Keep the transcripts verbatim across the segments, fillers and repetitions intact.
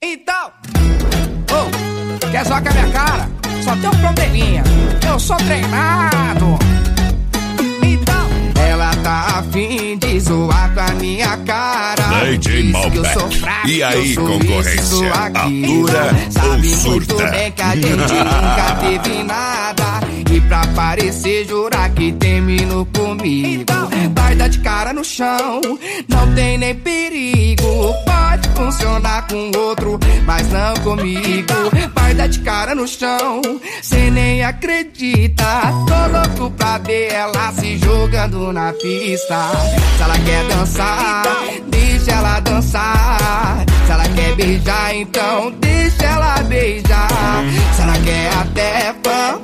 Então, oh, quer zoar com a minha cara? Só tem um probleminha, eu sou treinado. Então, ela tá afim de zoar com a minha cara. D J Malbec. E aí, concorrência, atura ou surta? Muito bem que a gente nunca teve nada. E pra parecer jurar que terminou comigo, então, vai dar de cara no chão, não tem nem perigo. Pode funcionar com outro, mas não comigo. Vai dar de cara no chão, cê nem acredita. Tô louco pra ver ela se jogando na pista. Se ela quer dançar, deixa ela dançar. Se ela quer beijar, então deixa ela beijar. Se ela quer até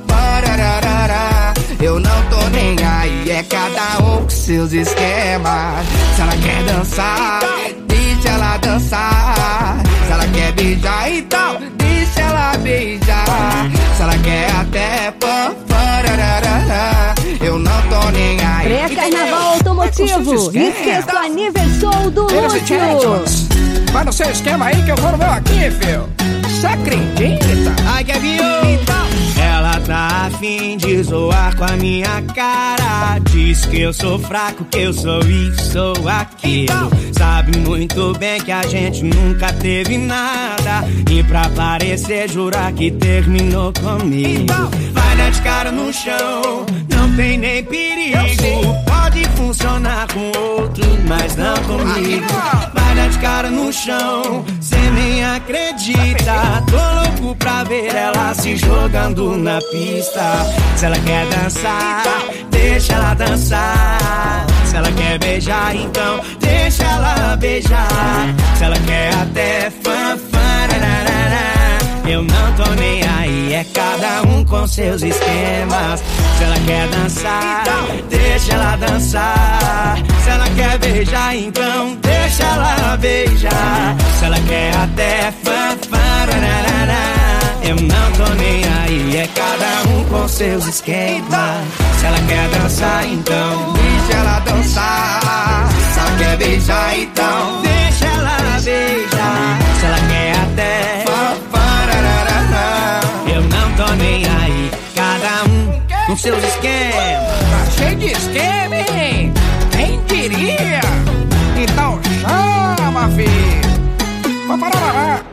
eu não tô nem aí, é cada um com seus esquemas. Se ela quer dançar, deixa ela dançar. Se ela quer beijar, então deixa ela beijar. Se ela quer até eu não tô nem aí. Pré-carnaval automotivo, esqueça o aniversário do Lúcio. Vai no seu esquema aí que eu vou no meu aqui, filho. Você acredita? Ai, que viu? Ela tá afim de zoar com a minha cara. Diz que eu sou fraco, que eu sou isso, sou aquilo. Sabe muito bem que a gente nunca teve nada. E pra parecer jurar que terminou comigo, vai dar de cara no chão, não tem nem perigo. Pode funcionar com outro, mas não comigo. Vai dar de cara no chão, cê nem acredita. Tô louco pra ver ela se jogando na pista. Se ela quer dançar, deixa ela dançar. Se ela quer beijar, então deixa ela beijar. Se ela quer até fanfarararara, eu não tô nem aí, é cada um com seus esquemas. Se ela quer dançar, deixa ela dançar. Se ela quer beijar, então deixa ela beijar. Se ela quer até fanfarararara, eu não tô nem aí, é cada um com seus esquemas. Se ela quer dançar, então deixa ela dançar. Se ela quer beijar, então deixa ela beijar. Se ela quer até eu não tô nem aí, cada um com seus esquemas. Tá cheio de esquema, hein? Quem diria? Então chama, filho. Vamos parar lá.